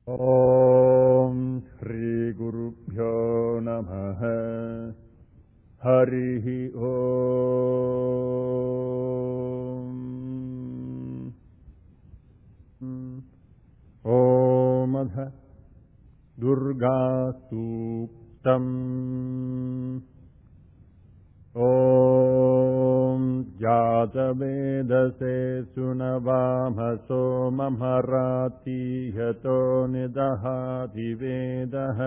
ॐ श्रीगुरुभ्यो नमः। हरिः ॐ अथ दुर्गासूक्तम्। ॐ जातवेदसे सुनवामसो ममरातीहतो निदहाति वेदः।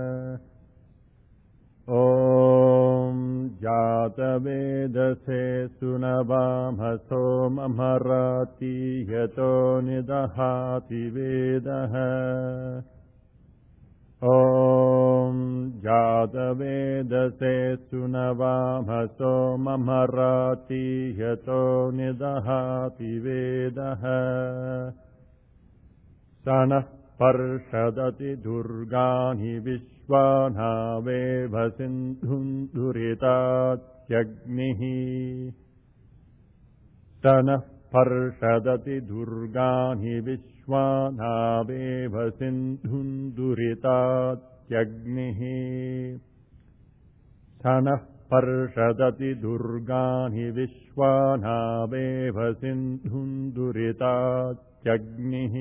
ॐ जातवेदसे सुनवामसो ममरातीहतो निदहाति वेदः। ॐ जातवेदसे सुनवामसो ममरातीहतो निदहाति वेदः। स नः पर्षदति दुर्गाणि विश्वानावेव सिन्धुं दुरितात्यग्निः। स नः पर्षदति दुर्गाणि विश्वानावेव सिन्धुं दुरितात्यग्निः। स नः पर्षदति दुर्गाणि विश्वानावेव सिन्धुं दुरितात्यग्निः।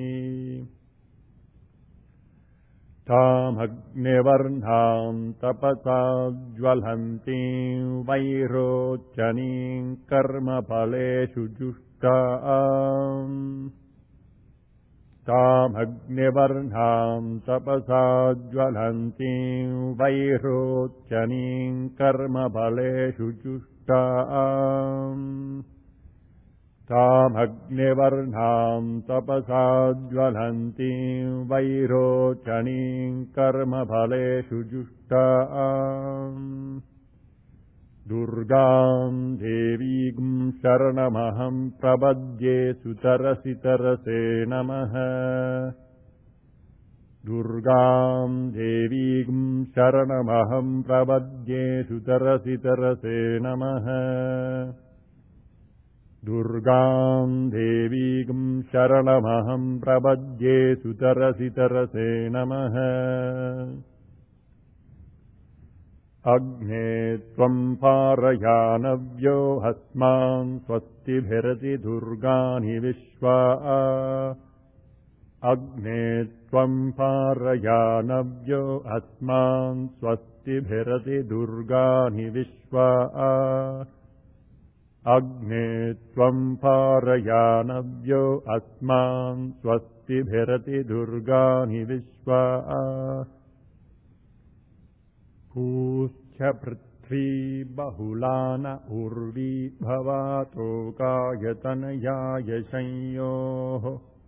तामग्निवर्णां तपसा ज्वलन्तीं वैरोचनीं कर्मफलेषु जुष्टाम्। तामग्निवर्णां तपसा ज्वलन्तीं वैरोचनीं कर्मफलेषु जुष्टाम्। तामग्निवर्णां तपसा ज्वलन्तीं वैरोचनीं कर्मफलेषु जुष्टाम्। दुर्गां देवीं शरणमहं प्रपद्ये सुतरसि तरसे नमः। दुर्गां देवीं शरणमहं प्रपद्ये सुतरसि तरसे नमः। दुर्गां देवीं शरणमहं प्रपद्ये सुतरसि तरसे नमः। अग्ने त्वं पारयानव्यो हस्मान् स्वस्तिभिरति दुर्गाणि विश्वा। अग्ने त्वं पारयानव्यो हस्मान् स्वस्तिभिरति दुर्गाणि विश्वा। अग्ने त्वं पारयानव्यो अस्मान् स्वस्तिभिरति दुर्गाणि विश्वा। पूष्य पृथ्वी बहुलान उर्वी भवातोकायतनयाय संयोः।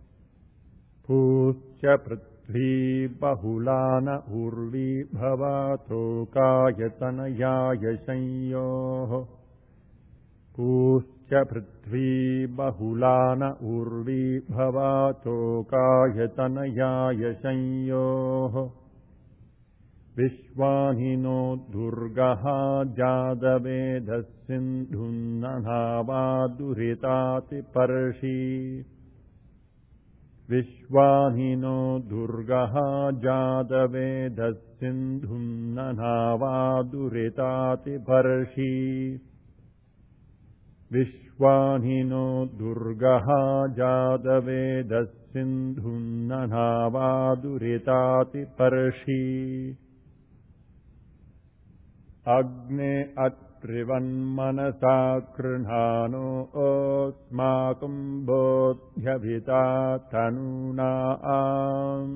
पूष्य पृथ्वी बहुलान उर्वी भवातोकायतनयाय संयोः। पूष्य पृथ्वी बहुलान उर्वी भवातोकायतनयाय संयोः। विश्वानि नो दुर्गः जातवेदः सिन्धुं ननावा दुरिताति पर्षि। विश्वानि नो दुर्गः जातवेदः सिन्धुं ननावा दुरिताति पर्षि। विश्वानि नो दुर्गः जातवेदः सिन्धुं ननावा दुरिताति पर्षि। अग्ने अत्रिवन्मनसा कृह्णानो अस्माकं बोध्यभिता तनूना आम्।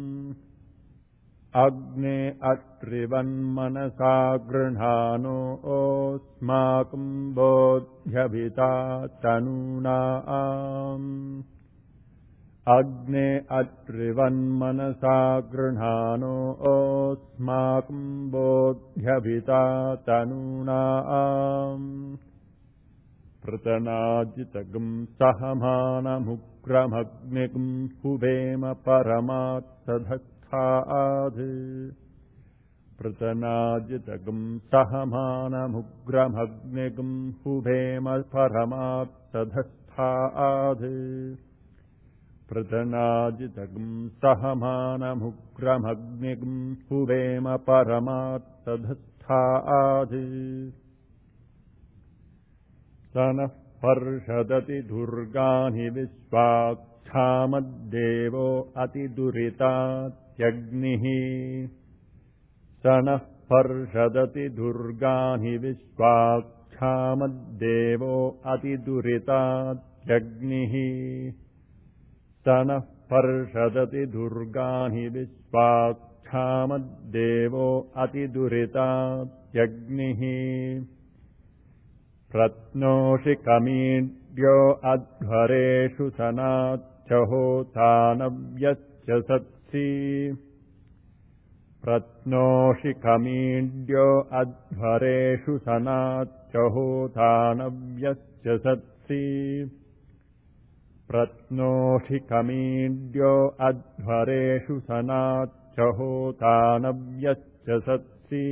अग्ने अत्रिवन्मनसा गृह्णानो अस्माकं बोध्यभिता तनूना आम्। अग्ने अत्रिवन्मनसा गृह्णानो अस्माकं बोध्यभिता तनूना आम्। पृतनाजितगं सहमानमुग्रमग्निगं हुवेम परमात्सधत्थाद्। पृतनाजितगं सहमानमुग्रमग्निगं हुवेम परमात्सधत्थाद्। पृतनाजितगं सहमानमुग्रमग्निगं हुवेम परमात्तधत्थाधि स नः पर्षदति दुर्गानि विश्वाक्षामद्देवो अतिदुरितात्यग्निः स नः पर्षदति दुर्गानि विश्वाक्षामद्देवो अतिदुरितात्यग्निः स नः पर्षदति दुर्गानि विश्वाक्षामद्देवो अतिदुरितात्यग्निः प्रत्नोषि कमीड्यो अध्वरेषु सनाच्छहोतानव्यश्च सत्सि प्रत्नोषि कमीड्यो अध्वरेषु सनाच्छहोतानव्यश्च सत्सि प्रत्नोषि कमीड्यो अध्वरेषु सनाच्छहोतानव्यश्च सत्सि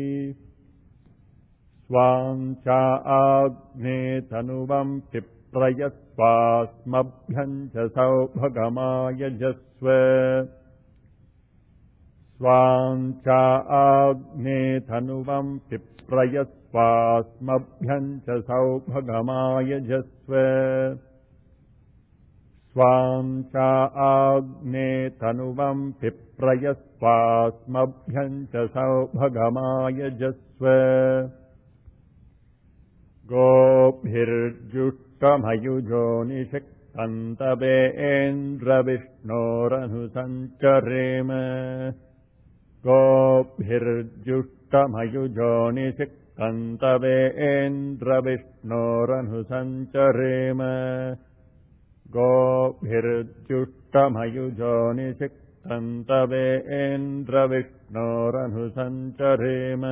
स्वाञ्चा आग्ने तनुवं पिप्रयस्वास्मभ्यं च सौभगमायजस्व स्वाञ्चा आग्ने तनुवं पिप्रयस्वास्मभ्यं च सौभगमायजस्व स्वाञ्चा आग्ने तनुवं पिप्रयस्वास्मभ्यं च सौभगमायजस्व गोभिर्जुष्टमयुजो निषिक्तन्तवेन्द्रविष्णोरनुसञ्चरेम गोभिर्जुष्टमयुजो निषिक्तन्तवेन्द्रविष्णोरनुसञ्चरेम गोभिर्जुष्टमयुजो निषिक्तन्तवेन्द्रविष्णोरनुसञ्चरेम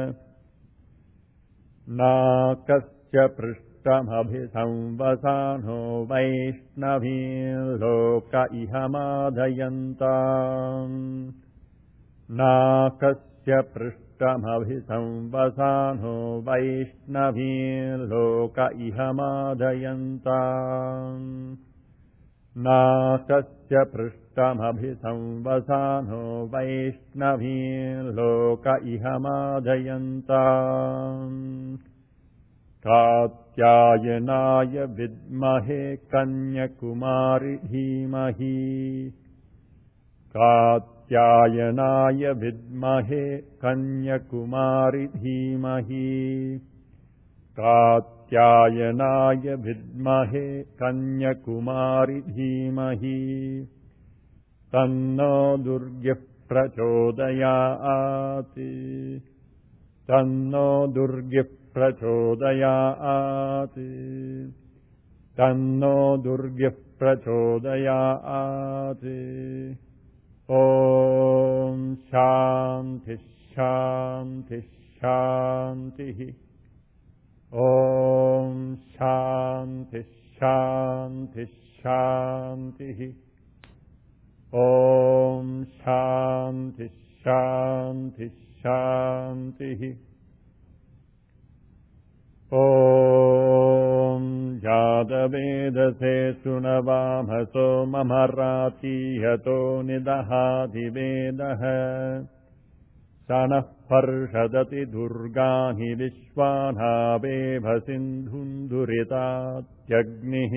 नाकस्य पृष्ठमभिसंवसानो वैष्णवीर्लोक इह मादयन्ताम् नाकस्य पृष्ठमभिसंवसानो वैष्णवीर्लोक इह मादयन्ताम् नाकस्य पृष्ठमभिसंवसानो वैष्णवीर्लोक इह मादयन्ताम् कात्यायनाय विद्महे कन्याकुमारि धीमहि कात्यायनाय विद्महे कन्याकुमारि धीमहि कात्यायनाय विद्महे कन्याकुमारि धीमहि तन्नो दुर्गः प्रचोदयात् तन्नो दुर्गः प्रचोदयात् तन्नो दुर्गः प्रचोदयात् ॐ शान्तिः शान्तिः शान्तिः ॐ शान्तिः शान्तिः शान्तिः ॐ शान्तिः शान्तिः शान्तिः ॐ जातवेदसे शृणवामसो ममरातीयतो निदहादिवेदः स नः पर्षदति दुर्गानि विश्वानावेभ सिन्धुन्दुरितात्यग्निः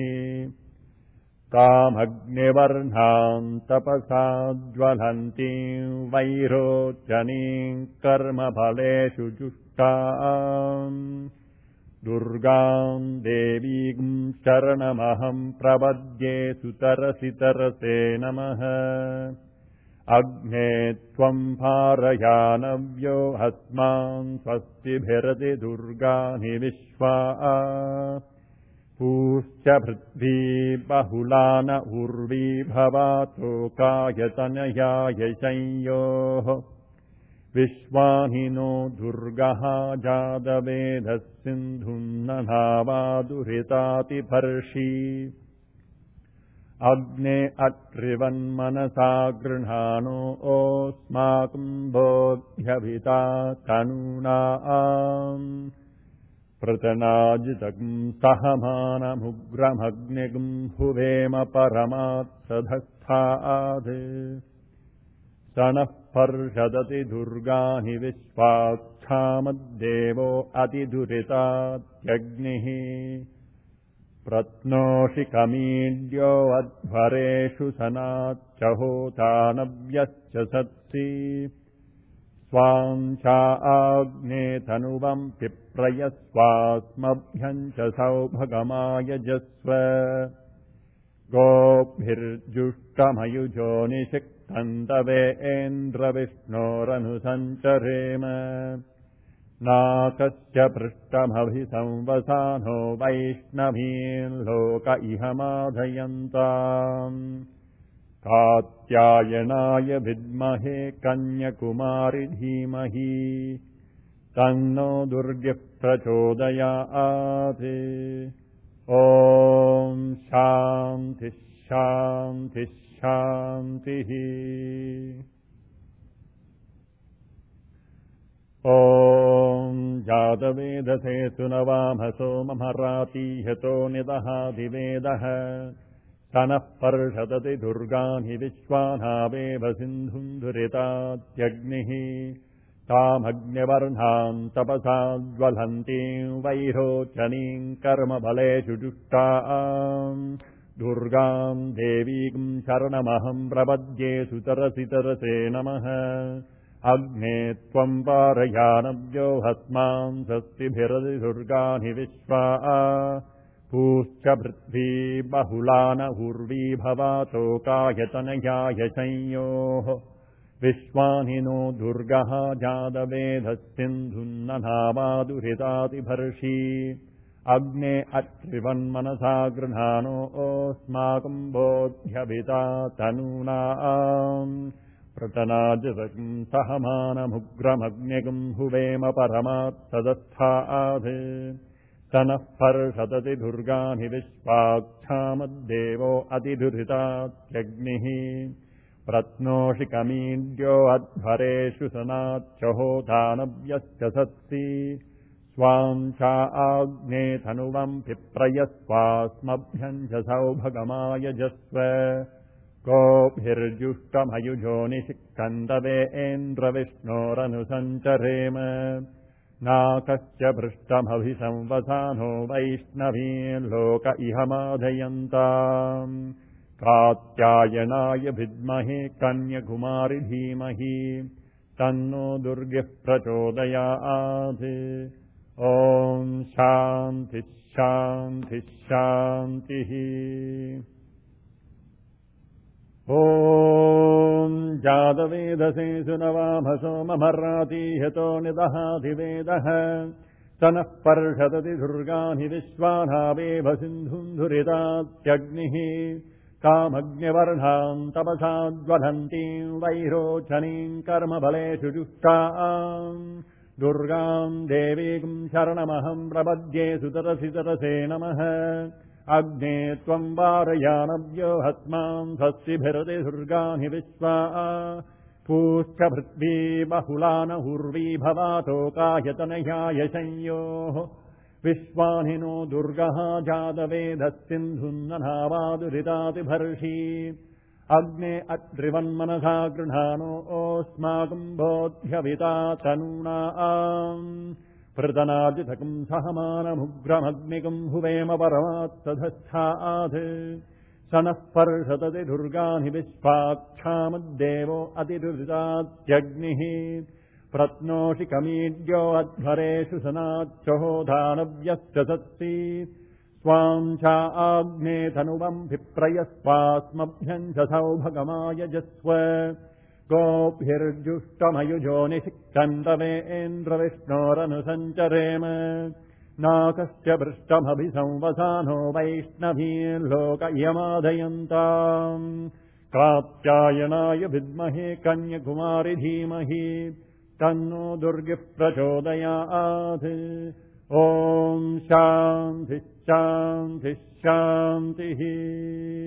तामग्निवर्णां तपसा ज्वलन्तीं वैरोचनीं कर्मफलेषु जुष्टाम् दुर्गां देवीं शरणमहं प्रपद्ये सुतरसि तरसे नमः अग्ने त्वं पारयानव्यो हस्मान् स्वस्तिभिरति दुर्गानि विश्वा पूश्च पृथ्वी बहुलान उर्वी भवातो कायतनयाय संयोः विश्वानि नो दुर्गः जातवेदः सिन्धुं ननावादुरितातिपर्षि अग्ने अत्रिवन्मनसा गृह्णानो ओस्माकं बोध्यभिता तनूनाम् प्रतनाजितगं सहमानमुग्रमग्निगं हुवेम परमात्सधस्थ तदस्थात् स नः पर्षदति दुर्गानि विश्वाक्षामद्देवो अतिदुरितात्यग्निः प्रत्नोषि कमीड्यो अध्वरेषु सनाच्चहोतानव्यश्च सत्सि स्वां चा आग्ने तनुवं पिप्रयस्वास्मभ्यं च सौभगमायजस्व गोभिर्जुष्टमयुजो निषिक्तन्तवेन्द्रविष्णोरनुसञ्चरेम नाकस्य पृष्ठमभिसंवसानो वैष्णवीन् लोक इह माधयन्ताम् कात्यायनाय विद्महे कन्यकुमारि धीमहि तन्नो दुर्गः प्रचोदयात् ॐ शान्तिः शान्तिः शान्तिः ॐ जातवेदसे सुनवामसो ममरातीह्यतो निदहादिवेदः स नः पर्षदति दुर्गानि विश्वानावेव सिन्धुम् दुरितात्यग्निः तामग्निवर्णाम् तपसा ज्वलन्तीम् वैरोचनीम् कर्मबलेषु जुष्टाम् दुर्गाम् देवीम् शरणमहम् प्रपद्ये सुतरसि तरसे नमः अग्ने त्वम् पारयानव्यो हस्मान् स्वस्तिभिरति दुर्गानि विश्वा पूश्च पृथ्वी बहुलान उर्वी भवातोकायतनयाय संयोः विश्वानि नो दुर्गः जातवेदः सिन्धुन्ननावादुरितातिभर्षि अग्ने अत्रिवन्मनसा गृह्णानो ओस्माकम् बोध्यभिता तनूनाम् प्रतनाजसकम् सहमानमुग्रमग्निगम् हुवेम परमात् तदस्थात् स नः पर्षदति दुर्गानि विश्वाक्षामद्देवो अतिदुरितात्यग्निः प्रत्नोषि कमीड्यो अध्वरेषु सनाच्चहोतानव्यश्च सत्सि स्वां चा आग्ने तनुवम् पिप्रयस्वास्मभ्यम् च सौभगमायजस्व गोभिर्जुष्टमयुजो निषिक्तन्तवेन्द्रविष्णोरनुसञ्चरेम नाकस्य पृष्ठमभिसंवसानो वैष्णवीन् लोक इह माधयन्ताम् कात्यायनाय विद्महे कन्यकुमारि धीमहि तन्नो दुर्गः प्रचोदयात् ॐ शान्तिः शान्तिः शान्तिः ॐ जातवेदसे सुनवामसो ममरातीह्यतो निदहादिवेदः स नः पर्षदति दुर्गानि विश्वानावेव सिन्धुम् दुरितात्यग्निः तामग्निवर्णाम् तपसा ज्वलन्तीम् वैरोचनीम् कर्मबलेषु जुष्टाम् दुर्गाम् देवीम् शरणमहम् प्रपद्ये सुतरसि तरसे नमः अग्ने त्वम् वारयानव्यो हस्मान् स्वस्तिभिरति दुर्गानि विश्वा पूश्च पृथ्वी बहुलान उर्वी भवातोकायतनयाय संयोः विश्वानि नो दुर्गः जातवेदः सिन्धुन्ननावादुरितातिभर्षि अग्ने अत्रिवन्मनसा गृह्णानो ओस्माकम् बोध्यविता तनूनाम् प्रतनाजितकम् सहमानमुग्रमग्निकम् हुवेम परमात् तदस्थात् स नः पर्षदति दुर्गानि विश्वाक्षामद्देवो अतिदुरितात्यग्निः प्रत्नोषि कमीड्यो अध्वरेषु सनाच्चहोधानव्यश्च सत्सि स्वां चा आग्ने तनुवम् विप्रयस्वास्मभ्यम् च सौभगमायजस्व गोभिर्जुष्टमयुजो निषिक्तन्तवेन्द्रविष्णोरनुसञ्चरेम नाकस्य पृष्ठमभिसंवसानो वैष्णवीन् लोक इयमादयन्ताम् कात्यायनाय विद्महे कन्यकुमारि धीमहि तन्नो दुर्गः प्रचोदयात् ॐ शान्तिः शान्तिः शान्तिः